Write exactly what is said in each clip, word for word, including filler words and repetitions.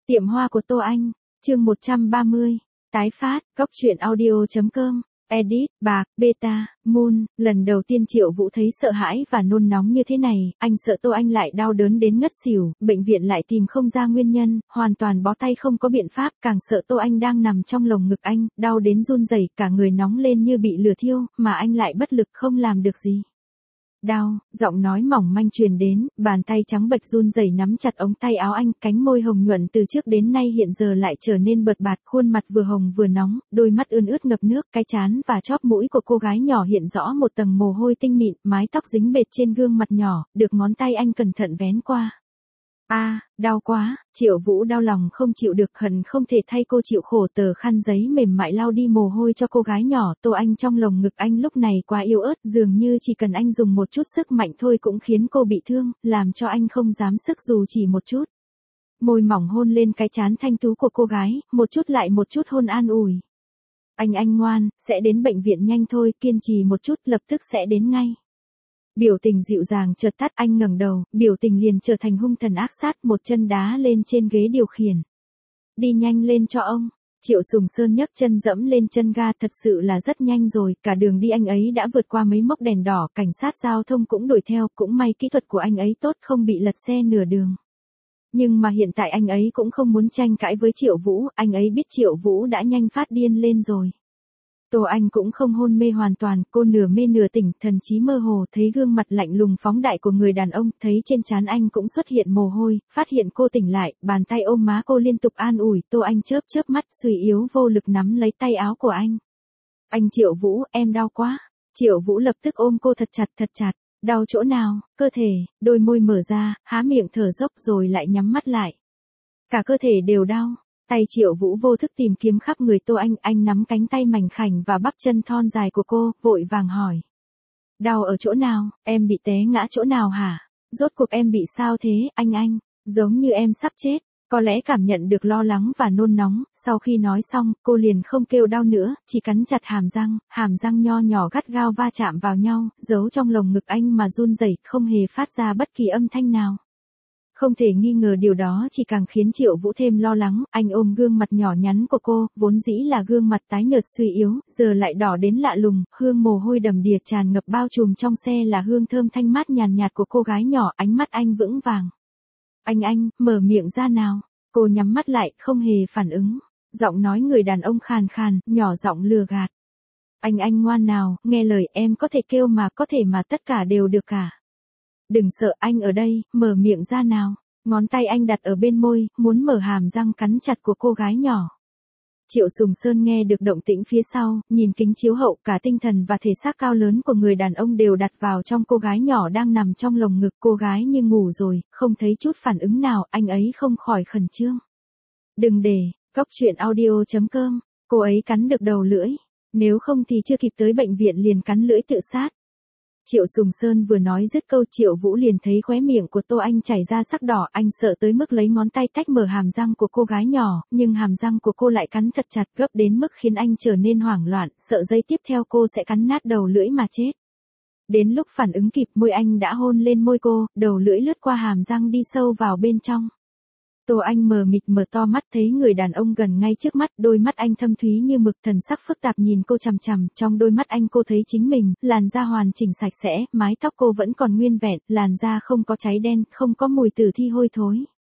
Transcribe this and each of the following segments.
Tiệm hoa của Tô Anh, chương một trăm ba mươi, tái phát, góc truyện audio.com, edit, bạc, beta, moon, lần đầu tiên Triệu Vũ thấy sợ hãi và nôn nóng như thế này, anh sợ Tô Anh lại đau đớn đến ngất xỉu, bệnh viện lại tìm không ra nguyên nhân, hoàn toàn bó tay không có biện pháp, càng sợ Tô Anh đang nằm trong lồng ngực anh, đau đến run rẩy, cả người nóng lên như bị lửa thiêu, mà anh lại bất lực không làm được gì. Đau, giọng nói mỏng manh truyền đến, bàn tay trắng bệch run rẩy nắm chặt ống tay áo anh, cánh môi hồng nhuận từ trước đến nay hiện giờ lại trở nên bợt bạt, khuôn mặt vừa hồng vừa nóng, đôi mắt ươn ướt ngập nước, cái trán và chóp mũi của cô gái nhỏ hiện rõ một tầng mồ hôi tinh mịn, mái tóc dính bệt trên gương mặt nhỏ, được ngón tay anh cẩn thận vén qua. A, à, đau quá, Triệu Vũ đau lòng không chịu được, hận không thể thay cô chịu khổ. Tờ khăn giấy mềm mại lau đi mồ hôi cho cô gái nhỏ. Tô Anh trong lồng ngực anh lúc này quá yếu ớt, dường như chỉ cần anh dùng một chút sức mạnh thôi cũng khiến cô bị thương, làm cho anh không dám sức dù chỉ một chút. Môi mỏng hôn lên cái trán thanh tú của cô gái, một chút lại một chút hôn an ủi. Anh anh ngoan, sẽ đến bệnh viện nhanh thôi, kiên trì một chút, lập tức sẽ đến ngay. Biểu tình dịu dàng chợt tắt, anh ngẩng đầu, biểu tình liền trở thành hung thần ác sát, một chân đá lên trên ghế điều khiển. Đi nhanh lên cho ông. Triệu Sùng Sơn nhấc chân dẫm lên chân ga, thật sự là rất nhanh rồi, cả đường đi anh ấy đã vượt qua mấy mốc đèn đỏ, cảnh sát giao thông cũng đuổi theo, cũng may kỹ thuật của anh ấy tốt không bị lật xe nửa đường. Nhưng mà hiện tại anh ấy cũng không muốn tranh cãi với Triệu Vũ, anh ấy biết Triệu Vũ đã nhanh phát điên lên rồi. Tô Anh cũng không hôn mê hoàn toàn, cô nửa mê nửa tỉnh, thần trí mơ hồ, thấy gương mặt lạnh lùng phóng đại của người đàn ông, thấy trên trán anh cũng xuất hiện mồ hôi, phát hiện cô tỉnh lại, bàn tay ôm má cô liên tục an ủi. Tô Anh chớp chớp mắt, suy yếu vô lực nắm lấy tay áo của anh. Anh Triệu Vũ, em đau quá. Triệu Vũ lập tức ôm cô thật chặt thật chặt. Đau chỗ nào? Cơ thể. Đôi môi mở ra, há miệng thở dốc rồi lại nhắm mắt lại. Cả cơ thể đều đau. Tay Triệu Vũ vô thức tìm kiếm khắp người Tô Anh, anh nắm cánh tay mảnh khảnh và bắp chân thon dài của cô, vội vàng hỏi. Đau ở chỗ nào, em bị té ngã chỗ nào hả? Rốt cuộc em bị sao thế, anh anh? Giống như em sắp chết. Có lẽ cảm nhận được lo lắng và nôn nóng, sau khi nói xong, cô liền không kêu đau nữa, chỉ cắn chặt hàm răng, hàm răng nho nhỏ gắt gao va chạm vào nhau, giấu trong lồng ngực anh mà run rẩy, không hề phát ra bất kỳ âm thanh nào. Không thể nghi ngờ điều đó chỉ càng khiến Triệu Vũ thêm lo lắng, anh ôm gương mặt nhỏ nhắn của cô, vốn dĩ là gương mặt tái nhợt suy yếu, giờ lại đỏ đến lạ lùng, hương mồ hôi đầm đìa tràn ngập bao trùm trong xe là hương thơm thanh mát nhàn nhạt của cô gái nhỏ, ánh mắt anh vững vàng. Anh anh, mở miệng ra nào. Cô nhắm mắt lại, không hề phản ứng. Giọng nói người đàn ông khàn khàn, nhỏ giọng lừa gạt. Anh anh ngoan nào, nghe lời em có thể kêu mà, có thể mà tất cả đều được cả. Đừng sợ, anh ở đây, mở miệng ra nào. Ngón tay anh đặt ở bên môi, muốn mở hàm răng cắn chặt của cô gái nhỏ. Triệu Sùng Sơn nghe được động tĩnh phía sau, nhìn kính chiếu hậu, cả tinh thần và thể xác cao lớn của người đàn ông đều đặt vào trong cô gái nhỏ đang nằm trong lồng ngực. Cô gái như ngủ rồi, không thấy chút phản ứng nào, anh ấy không khỏi khẩn trương. Đừng để, góc truyện audio.com, cô ấy cắn được đầu lưỡi, nếu không thì chưa kịp tới bệnh viện liền cắn lưỡi tự sát. Triệu Sùng Sơn vừa nói dứt câu, Triệu Vũ liền thấy khóe miệng của Tô Anh chảy ra sắc đỏ, anh sợ tới mức lấy ngón tay tách mở hàm răng của cô gái nhỏ, nhưng hàm răng của cô lại cắn thật chặt, gấp đến mức khiến anh trở nên hoảng loạn, sợ giây tiếp theo cô sẽ cắn nát đầu lưỡi mà chết. Đến lúc phản ứng kịp, môi anh đã hôn lên môi cô, đầu lưỡi lướt qua hàm răng đi sâu vào bên trong. Tô Anh mờ mịt mở to mắt thấy người đàn ông gần ngay trước mắt, đôi mắt anh thâm thúy như mực, thần sắc phức tạp nhìn cô chằm chằm, trong đôi mắt anh cô thấy chính mình, làn da hoàn chỉnh sạch sẽ, mái tóc cô vẫn còn nguyên vẹn, làn da không có cháy đen, không có mùi tử thi hôi thối.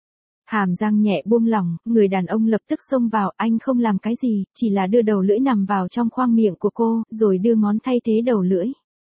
Hàm răng nhẹ buông lỏng, người đàn ông lập tức xông vào, anh không làm cái gì, chỉ là đưa đầu lưỡi nằm vào trong khoang miệng của cô, rồi đưa ngón thay thế đầu lưỡi.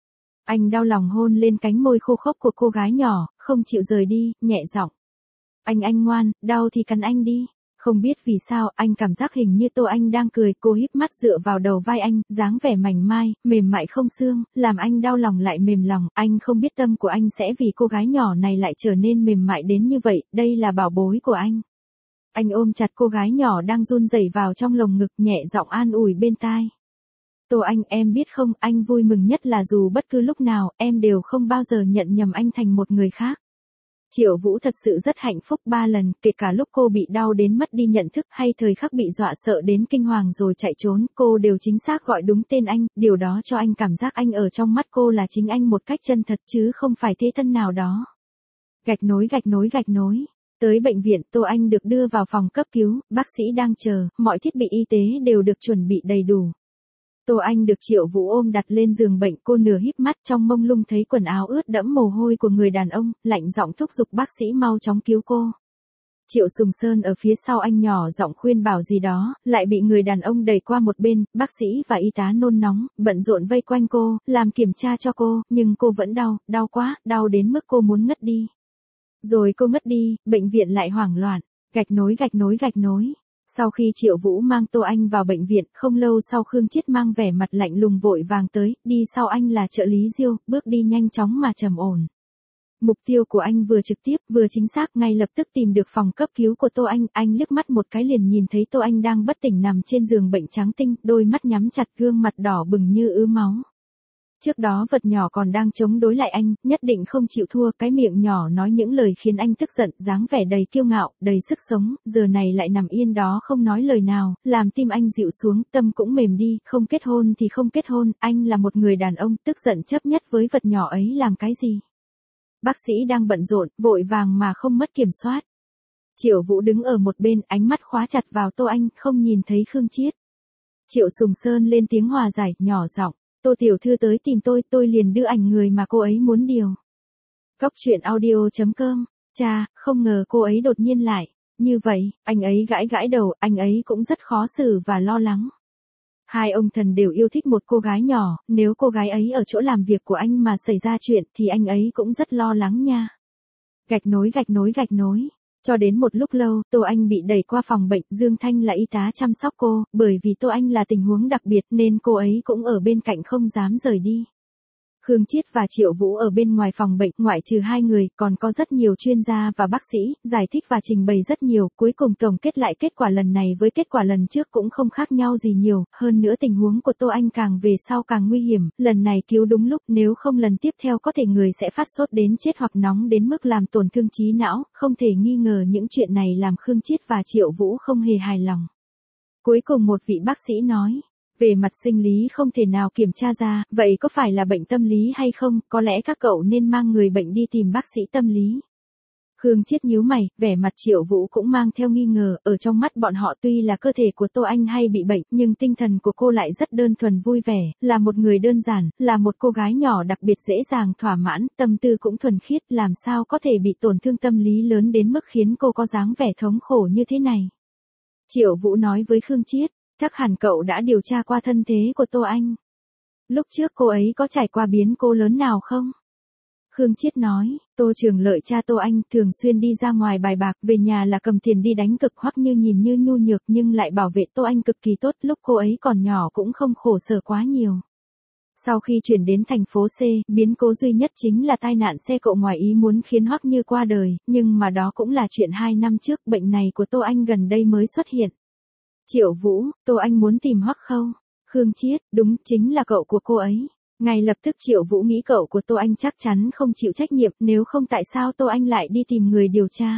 Anh đau lòng hôn lên cánh môi khô khốc của cô gái nhỏ, không chịu rời đi, nhẹ giọng. Anh anh ngoan, đau thì cắn anh đi. Không biết vì sao, anh cảm giác hình như Tô Anh đang cười, cô híp mắt dựa vào đầu vai anh, dáng vẻ mảnh mai, mềm mại không xương, làm anh đau lòng lại mềm lòng, anh không biết tâm của anh sẽ vì cô gái nhỏ này lại trở nên mềm mại đến như vậy, đây là bảo bối của anh. Anh ôm chặt cô gái nhỏ đang run rẩy vào trong lồng ngực, nhẹ giọng an ủi bên tai. Tô Anh, em biết không, anh vui mừng nhất là dù bất cứ lúc nào, em đều không bao giờ nhận nhầm anh thành một người khác. Triệu Vũ thật sự rất hạnh phúc, ba lần, kể cả lúc cô bị đau đến mất đi nhận thức hay thời khắc bị dọa sợ đến kinh hoàng rồi chạy trốn, cô đều chính xác gọi đúng tên anh, điều đó cho anh cảm giác anh ở trong mắt cô là chính anh một cách chân thật chứ không phải thế thân nào đó. Gạch nối gạch nối gạch nối. Tới bệnh viện, Tô Anh được đưa vào phòng cấp cứu, bác sĩ đang chờ, mọi thiết bị y tế đều được chuẩn bị đầy đủ. Tô Anh được Triệu Vũ ôm đặt lên giường bệnh, cô nửa híp mắt trong mông lung thấy quần áo ướt đẫm mồ hôi của người đàn ông, lạnh giọng thúc giục bác sĩ mau chóng cứu cô. Triệu Sùng Sơn ở phía sau anh nhỏ giọng khuyên bảo gì đó, lại bị người đàn ông đẩy qua một bên, bác sĩ và y tá nôn nóng, bận rộn vây quanh cô, làm kiểm tra cho cô, nhưng cô vẫn đau, đau quá, đau đến mức cô muốn ngất đi. Rồi cô ngất đi, bệnh viện lại hoảng loạn, gạch nối gạch nối gạch nối. Sau khi Triệu Vũ mang Tô Anh vào bệnh viện, không lâu sau Khương Chiết mang vẻ mặt lạnh lùng vội vàng tới, đi sau anh là trợ lý Diêu, bước đi nhanh chóng mà trầm ổn. Mục tiêu của anh vừa trực tiếp, vừa chính xác, ngay lập tức tìm được phòng cấp cứu của Tô Anh, anh liếc mắt một cái liền nhìn thấy Tô Anh đang bất tỉnh nằm trên giường bệnh trắng tinh, đôi mắt nhắm chặt, gương mặt đỏ bừng như ứ máu. Trước đó vật nhỏ còn đang chống đối lại anh, nhất định không chịu thua, cái miệng nhỏ nói những lời khiến anh tức giận, dáng vẻ đầy kiêu ngạo, đầy sức sống, giờ này lại nằm yên đó không nói lời nào, làm tim anh dịu xuống, tâm cũng mềm đi, không kết hôn thì không kết hôn, anh là một người đàn ông, tức giận chấp nhất với vật nhỏ ấy làm cái gì. Bác sĩ đang bận rộn, vội vàng mà không mất kiểm soát. Triệu Vũ đứng ở một bên, ánh mắt khóa chặt vào Tô Anh, không nhìn thấy Khương Chiết. Triệu Sùng Sơn lên tiếng hòa giải, nhỏ giọng, Tô tiểu thư tới tìm tôi, tôi liền đưa ảnh người mà cô ấy muốn điều. Cóc truyện audio chấm com, cha, không ngờ cô ấy đột nhiên lại. Như vậy, anh ấy gãi gãi đầu, anh ấy cũng rất khó xử và lo lắng. Hai ông thần đều yêu thích một cô gái nhỏ, nếu cô gái ấy ở chỗ làm việc của anh mà xảy ra chuyện thì anh ấy cũng rất lo lắng nha. Gạch nối gạch nối gạch nối. Cho đến một lúc lâu, Tô Anh bị đẩy qua phòng bệnh, Dương Thanh là y tá chăm sóc cô, bởi vì Tô Anh là tình huống đặc biệt nên cô ấy cũng ở bên cạnh không dám rời đi. Khương Chiết và Triệu Vũ ở bên ngoài phòng bệnh, ngoại trừ hai người, còn có rất nhiều chuyên gia và bác sĩ, giải thích và trình bày rất nhiều, cuối cùng tổng kết lại kết quả lần này với kết quả lần trước cũng không khác nhau gì nhiều, hơn nữa tình huống của Tô Anh càng về sau càng nguy hiểm, lần này cứu đúng lúc, nếu không lần tiếp theo có thể người sẽ phát sốt đến chết hoặc nóng đến mức làm tổn thương trí não, không thể nghi ngờ những chuyện này làm Khương Chiết và Triệu Vũ không hề hài lòng. Cuối cùng một vị bác sĩ nói, về mặt sinh lý không thể nào kiểm tra ra, vậy có phải là bệnh tâm lý hay không, có lẽ các cậu nên mang người bệnh đi tìm bác sĩ tâm lý. Khương Chiết nhíu mày, vẻ mặt Triệu Vũ cũng mang theo nghi ngờ, ở trong mắt bọn họ tuy là cơ thể của Tô Anh hay bị bệnh, nhưng tinh thần của cô lại rất đơn thuần vui vẻ, là một người đơn giản, là một cô gái nhỏ đặc biệt dễ dàng thỏa mãn, tâm tư cũng thuần khiết, làm sao có thể bị tổn thương tâm lý lớn đến mức khiến cô có dáng vẻ thống khổ như thế này. Triệu Vũ nói với Khương Chiết, chắc hẳn cậu đã điều tra qua thân thế của Tô Anh. Lúc trước cô ấy có trải qua biến cố lớn nào không? Khương Chiết nói, Tô Trường Lợi cha Tô Anh thường xuyên đi ra ngoài bài bạc, về nhà là cầm tiền đi đánh cực, Hoắc Như nhìn như nhu nhược nhưng lại bảo vệ Tô Anh cực kỳ tốt, lúc cô ấy còn nhỏ cũng không khổ sở quá nhiều. Sau khi chuyển đến thành phố C, biến cố duy nhất chính là tai nạn xe cộ ngoài ý muốn khiến Hoắc Như qua đời, nhưng mà đó cũng là chuyện hai năm trước, bệnh này của Tô Anh gần đây mới xuất hiện. Triệu Vũ, Tô Anh muốn tìm Hoắc Khâu. Khương Chiết, đúng, chính là cậu của cô ấy. Ngay lập tức Triệu Vũ nghĩ cậu của Tô Anh chắc chắn không chịu trách nhiệm, nếu không tại sao Tô Anh lại đi tìm người điều tra.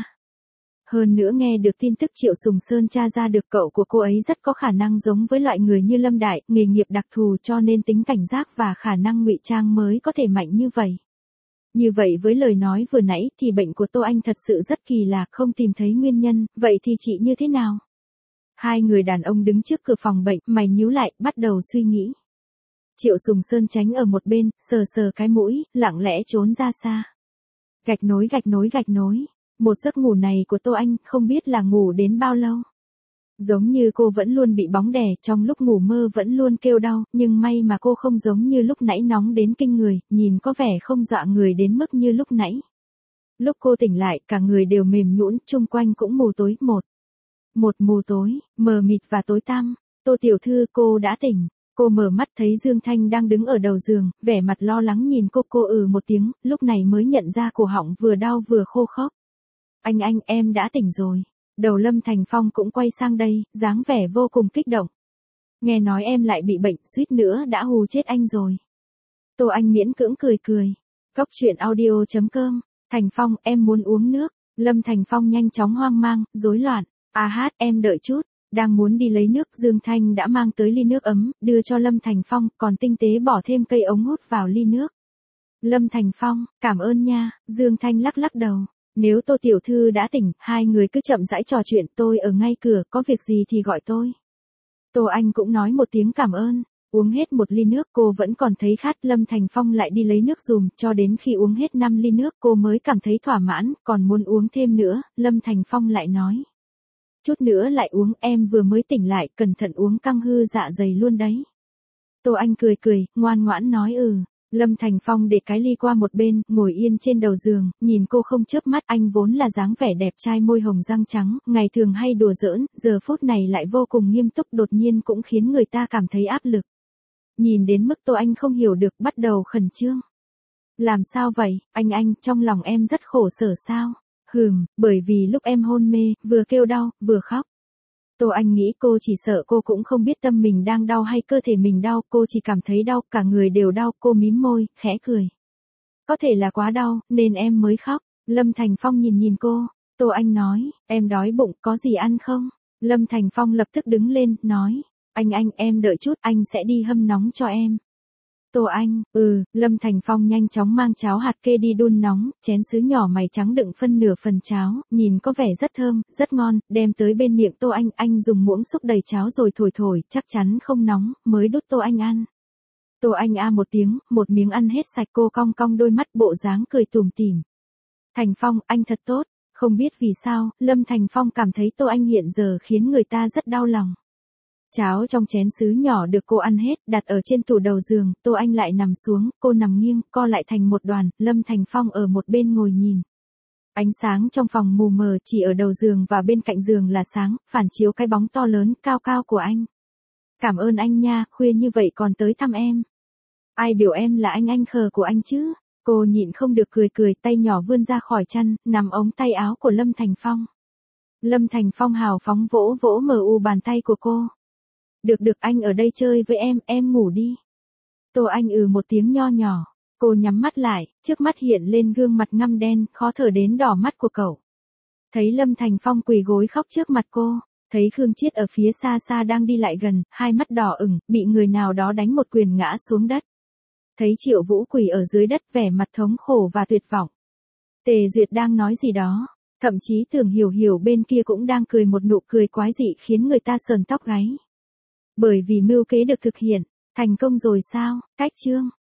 Hơn nữa nghe được tin tức Triệu Sùng Sơn tra ra được cậu của cô ấy rất có khả năng giống với loại người như Lâm Đại, nghề nghiệp đặc thù cho nên tính cảnh giác và khả năng ngụy trang mới có thể mạnh như vậy. Như vậy với lời nói vừa nãy thì bệnh của Tô Anh thật sự rất kỳ lạ, không tìm thấy nguyên nhân, vậy thì chị như thế nào? Hai người đàn ông đứng trước cửa phòng bệnh, mày nhíu lại, bắt đầu suy nghĩ. Triệu Sùng Sơn tránh ở một bên, sờ sờ cái mũi, lặng lẽ trốn ra xa. Gạch nối gạch nối gạch nối. Một giấc ngủ này của Tô Anh không biết là ngủ đến bao lâu. Giống như cô vẫn luôn bị bóng đè, trong lúc ngủ mơ vẫn luôn kêu đau, nhưng may mà cô không giống như lúc nãy nóng đến kinh người, nhìn có vẻ không dọa người đến mức như lúc nãy. Lúc cô tỉnh lại, cả người đều mềm nhũn, chung quanh cũng mù tối, một. Một mù tối, mờ mịt và tối tăm. Tô tiểu thư, cô đã tỉnh. Cô mở mắt thấy Dương Thanh đang đứng ở đầu giường, vẻ mặt lo lắng nhìn cô, cô ừ một tiếng, lúc này mới nhận ra cổ họng vừa đau vừa khô khốc. Anh anh, em đã tỉnh rồi. Đầu Lâm Thành Phong cũng quay sang đây, dáng vẻ vô cùng kích động. Nghe nói em lại bị bệnh, suýt nữa đã hù chết anh rồi. Tô Anh miễn cưỡng cười cười. Cóc truyện audio chấm com, Thành Phong, em muốn uống nước. Lâm Thành Phong nhanh chóng hoang mang, rối loạn. À hát, em đợi chút. Đang muốn đi lấy nước, Dương Thanh đã mang tới ly nước ấm, đưa cho Lâm Thành Phong, còn tinh tế bỏ thêm cây ống hút vào ly nước. Lâm Thành Phong, cảm ơn nha, Dương Thanh lắc lắc đầu. Nếu Tô tiểu thư đã tỉnh, hai người cứ chậm rãi trò chuyện, tôi ở ngay cửa, có việc gì thì gọi tôi. Tô Anh cũng nói một tiếng cảm ơn. Uống hết một ly nước cô vẫn còn thấy khát, Lâm Thành Phong lại đi lấy nước dùm, cho đến khi uống hết năm ly nước cô mới cảm thấy thỏa mãn, còn muốn uống thêm nữa, Lâm Thành Phong lại nói. Chút nữa lại uống, em vừa mới tỉnh lại, cẩn thận uống căng hư dạ dày luôn đấy. Tô Anh cười cười, ngoan ngoãn nói ừ. Lâm Thành Phong để cái ly qua một bên, ngồi yên trên đầu giường, nhìn cô không chớp mắt. Anh vốn là dáng vẻ đẹp trai, môi hồng răng trắng, ngày thường hay đùa giỡn, giờ phút này lại vô cùng nghiêm túc, đột nhiên cũng khiến người ta cảm thấy áp lực. Nhìn đến mức Tô Anh không hiểu được, bắt đầu khẩn trương. Làm sao vậy, anh anh, trong lòng em rất khổ sở sao? Hừm, bởi vì lúc em hôn mê, vừa kêu đau, vừa khóc. Tô Anh nghĩ cô chỉ sợ cô cũng không biết tâm mình đang đau hay cơ thể mình đau, cô chỉ cảm thấy đau, cả người đều đau, cô mím môi, khẽ cười. Có thể là quá đau, nên em mới khóc. Lâm Thành Phong nhìn nhìn cô, Tô Anh nói, em đói bụng, có gì ăn không? Lâm Thành Phong lập tức đứng lên, nói, anh anh, em đợi chút, anh sẽ đi hâm nóng cho em. Tô Anh, ừ, Lâm Thành Phong nhanh chóng mang cháo hạt kê đi đun nóng, chén sứ nhỏ mày trắng đựng phân nửa phần cháo, nhìn có vẻ rất thơm, rất ngon, đem tới bên miệng Tô Anh, anh dùng muỗng xúc đầy cháo rồi thổi thổi, chắc chắn không nóng, mới đút Tô Anh ăn. Tô Anh a một tiếng, một miếng ăn hết sạch, cô cong cong đôi mắt, bộ dáng cười tủm tỉm. Thành Phong, anh thật tốt, không biết vì sao, Lâm Thành Phong cảm thấy Tô Anh hiện giờ khiến người ta rất đau lòng. Cháo trong chén sứ nhỏ được cô ăn hết, đặt ở trên tủ đầu giường, Tô Anh lại nằm xuống, cô nằm nghiêng, co lại thành một đoàn, Lâm Thành Phong ở một bên ngồi nhìn. Ánh sáng trong phòng mù mờ, chỉ ở đầu giường và bên cạnh giường là sáng, phản chiếu cái bóng to lớn, cao cao của anh. Cảm ơn anh nha, khuya như vậy còn tới thăm em. Ai biểu em là anh anh khờ của anh chứ? Cô nhịn không được cười cười, tay nhỏ vươn ra khỏi chăn, nắm ống tay áo của Lâm Thành Phong. Lâm Thành Phong hào phóng vỗ vỗ mờ u bàn tay của cô. Được được, anh ở đây chơi với em, em ngủ đi. Tô Anh ừ một tiếng nho nhỏ, cô nhắm mắt lại, trước mắt hiện lên gương mặt ngăm đen, khó thở đến đỏ mắt của cậu. Thấy Lâm Thành Phong quỳ gối khóc trước mặt cô, thấy Khương Chiết ở phía xa xa đang đi lại gần, hai mắt đỏ ửng, bị người nào đó đánh một quyền ngã xuống đất. Thấy Triệu Vũ quỳ ở dưới đất, vẻ mặt thống khổ và tuyệt vọng. Tề Duyệt đang nói gì đó, thậm chí Tưởng Hiểu Hiểu bên kia cũng đang cười một nụ cười quái dị khiến người ta sờn tóc gáy. Bởi vì mưu kế được thực hiện, thành công rồi sao, cách chương.